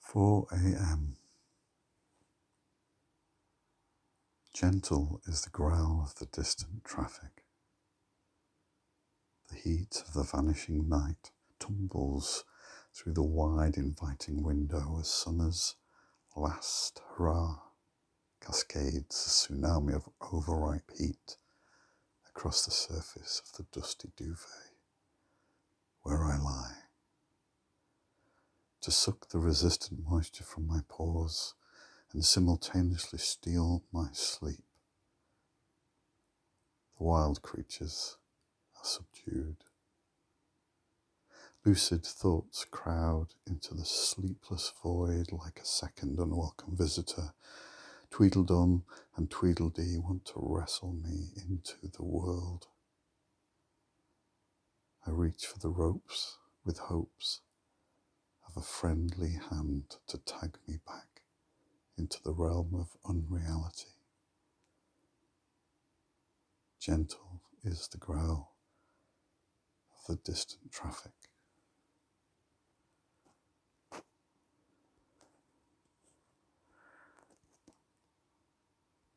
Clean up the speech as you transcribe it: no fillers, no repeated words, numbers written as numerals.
4 a.m. Gentle is the growl of the distant traffic. The heat of the vanishing night tumbles through the wide inviting window as summer's last hurrah cascades a tsunami of overripe heat across the surface of the dusty duvet where I lie, to suck the resistant moisture from my pores and simultaneously steal my sleep. The wild creatures are subdued. Lucid thoughts crowd into the sleepless void like a second unwelcome visitor. Tweedledum and Tweedledee want to wrestle me into the world. I reach for the ropes with hopes of a friendly hand to tag me back into the realm of unreality. Gentle is the growl of the distant traffic.